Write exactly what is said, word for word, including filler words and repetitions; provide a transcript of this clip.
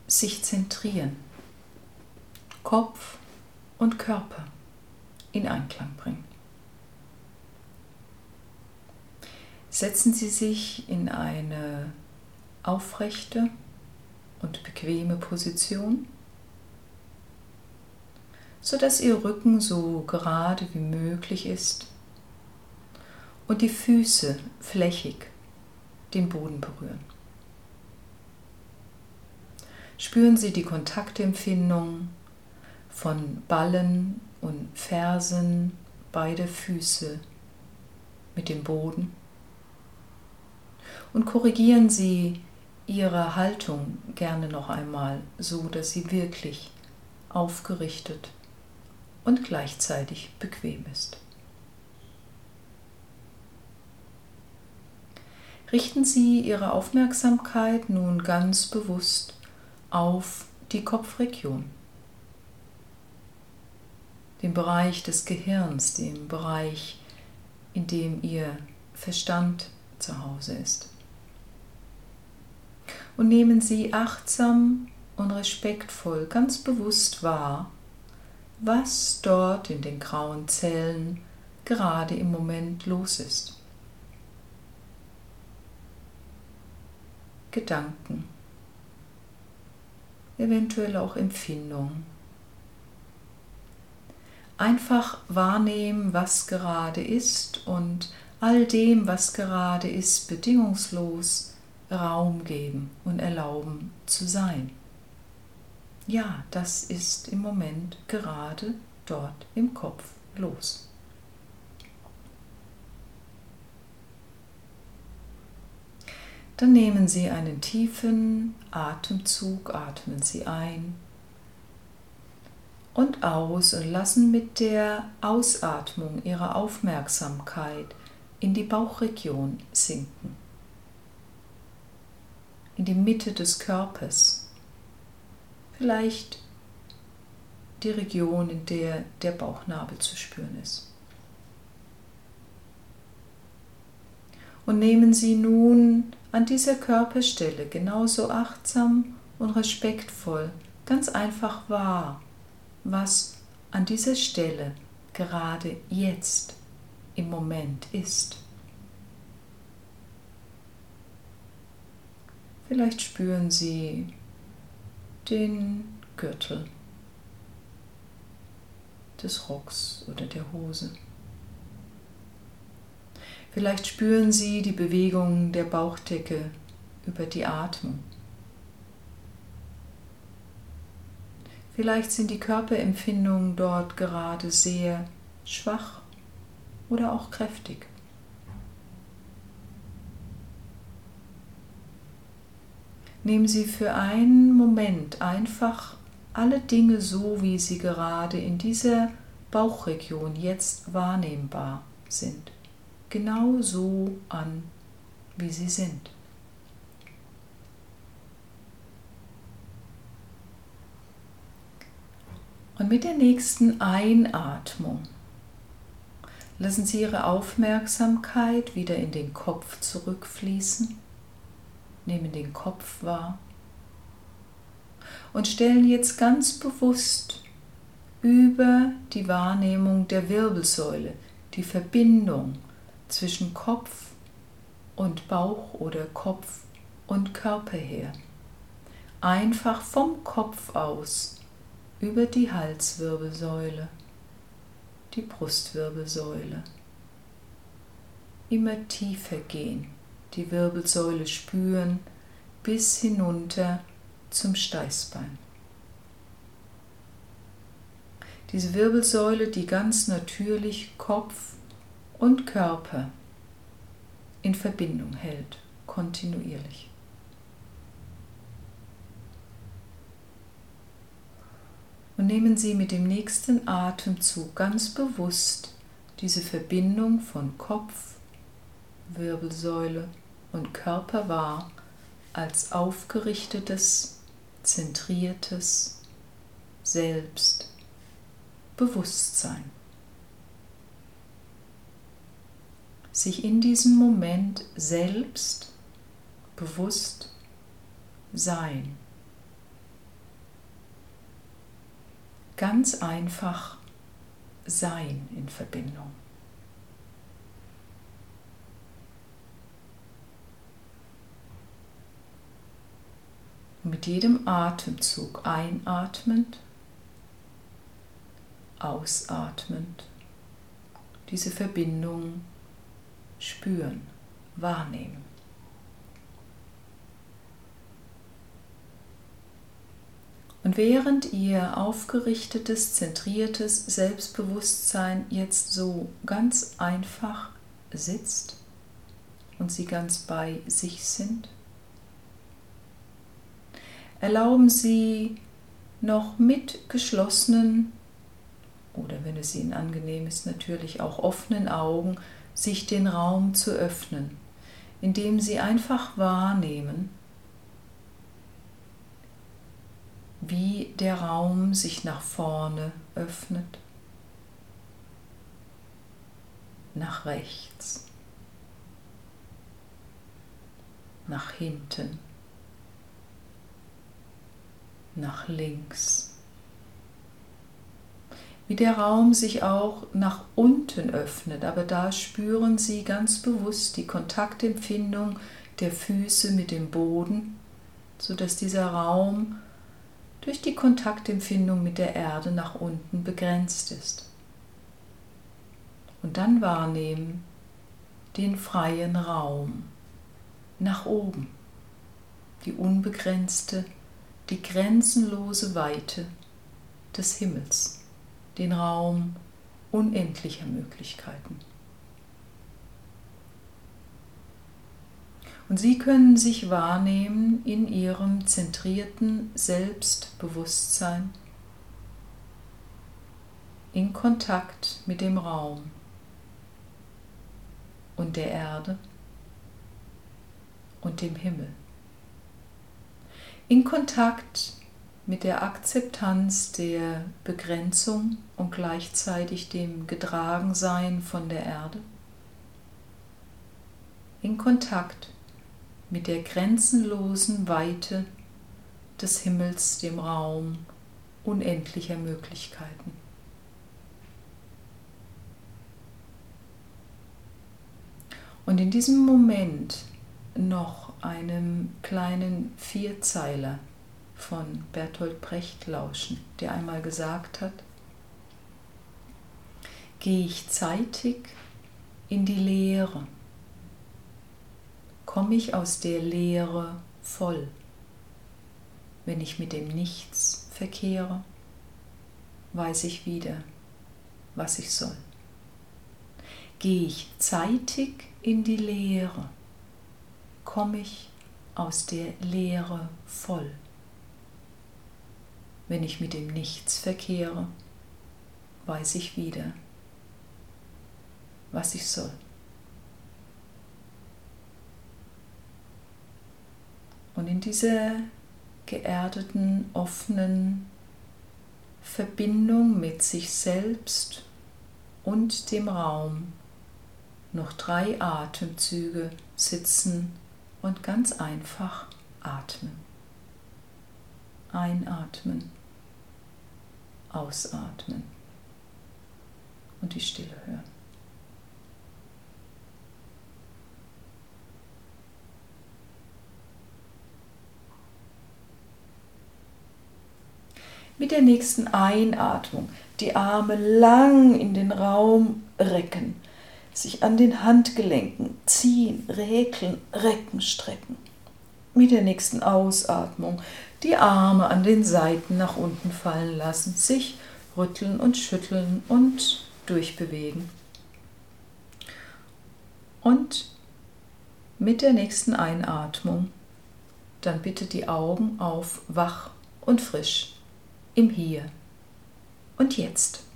sich zentrieren, Kopf und Körper in Einklang bringen. Setzen Sie sich in eine aufrechte und bequeme Position, sodass Ihr Rücken so gerade wie möglich ist und die Füße flächig den Boden berühren. Spüren Sie die Kontaktempfindung von Ballen und Fersen beider Füße mit dem Boden und korrigieren Sie Ihre Haltung gerne noch einmal, so dass sie wirklich aufgerichtet und gleichzeitig bequem ist. Richten Sie Ihre Aufmerksamkeit nun ganz bewusst auf die Kopfregion, den Bereich des Gehirns, den Bereich, in dem Ihr Verstand zu Hause ist. Und nehmen Sie achtsam und respektvoll ganz bewusst wahr, was dort in den grauen Zellen gerade im Moment los ist. Gedanken, eventuell auch Empfindungen. Einfach wahrnehmen, was gerade ist und all dem, was gerade ist, bedingungslos Raum geben und erlauben zu sein. Ja, das ist im Moment gerade dort im Kopf los. Dann nehmen Sie einen tiefen Atemzug, atmen Sie ein und aus und lassen mit der Ausatmung Ihre Aufmerksamkeit in die Bauchregion sinken, in die Mitte des Körpers, vielleicht die Region, in der der Bauchnabel zu spüren ist. Und nehmen Sie nun an dieser Körperstelle genauso achtsam und respektvoll ganz einfach wahr, was an dieser Stelle gerade jetzt im Moment ist. Vielleicht spüren Sie den Gürtel des Rocks oder der Hose. Vielleicht spüren Sie die Bewegung der Bauchdecke über die Atmung. Vielleicht sind die Körperempfindungen dort gerade sehr schwach oder auch kräftig. Nehmen Sie für einen Moment einfach alle Dinge so, wie sie gerade in dieser Bauchregion jetzt wahrnehmbar sind, genau so an, wie sie sind. Und mit der nächsten Einatmung lassen Sie Ihre Aufmerksamkeit wieder in den Kopf zurückfließen. Nehmen den Kopf wahr und stellen jetzt ganz bewusst über die Wahrnehmung der Wirbelsäule die Verbindung zwischen Kopf und Bauch oder Kopf und Körper her. Einfach vom Kopf aus über die Halswirbelsäule, die Brustwirbelsäule. Immer tiefer gehen. Die Wirbelsäule spüren bis hinunter zum Steißbein. Diese Wirbelsäule, die ganz natürlich Kopf und Körper in Verbindung hält, kontinuierlich. Und nehmen Sie mit dem nächsten Atemzug ganz bewusst diese Verbindung von Kopf, Wirbelsäule und Körper wahr als aufgerichtetes, zentriertes Selbstbewusstsein. Sich in diesem Moment selbst bewusst sein ganz einfach sein in Verbindung. Und mit jedem Atemzug einatmend, ausatmend, diese Verbindung spüren, wahrnehmen. Und während ihr aufgerichtetes, zentriertes Selbstbewusstsein jetzt so ganz einfach sitzt und sie ganz bei sich sind, erlauben Sie noch mit geschlossenen oder, wenn es Ihnen angenehm ist, natürlich auch offenen Augen, sich den Raum zu öffnen, indem Sie einfach wahrnehmen, wie der Raum sich nach vorne öffnet, nach rechts, nach hinten, nach links. Wie der Raum sich auch nach unten öffnet, aber da spüren Sie ganz bewusst die Kontaktempfindung der Füße mit dem Boden, sodass dieser Raum durch die Kontaktempfindung mit der Erde nach unten begrenzt ist. Und dann wahrnehmen den freien Raum nach oben, die unbegrenzte, die grenzenlose Weite des Himmels, den Raum unendlicher Möglichkeiten. Und Sie können sich wahrnehmen in Ihrem zentrierten Selbstbewusstsein, in Kontakt mit dem Raum und der Erde und dem Himmel. In Kontakt mit der Akzeptanz der Begrenzung und gleichzeitig dem Getragensein von der Erde. In Kontakt mit der grenzenlosen Weite des Himmels, dem Raum unendlicher Möglichkeiten. Und in diesem Moment noch einem kleinen Vierzeiler von Bertolt Brecht lauschen, der einmal gesagt hat: Gehe ich zeitig in die Leere, komme ich aus der Leere voll. Wenn ich mit dem Nichts verkehre, weiß ich wieder, was ich soll. Gehe ich zeitig in die Leere, komme ich aus der Leere voll. Wenn ich mit dem Nichts verkehre, weiß ich wieder, was ich soll. Und in dieser geerdeten, offenen Verbindung mit sich selbst und dem Raum noch drei Atemzüge sitzen und ganz einfach atmen. Einatmen, ausatmen und die Stille hören. Mit der nächsten Einatmung die Arme lang in den Raum recken, sich an den Handgelenken ziehen, räkeln, recken, strecken. Mit der nächsten Ausatmung die Arme an den Seiten nach unten fallen lassen, sich rütteln und schütteln und durchbewegen. Und mit der nächsten Einatmung dann bitte die Augen auf, wach und frisch, im Hier und Jetzt.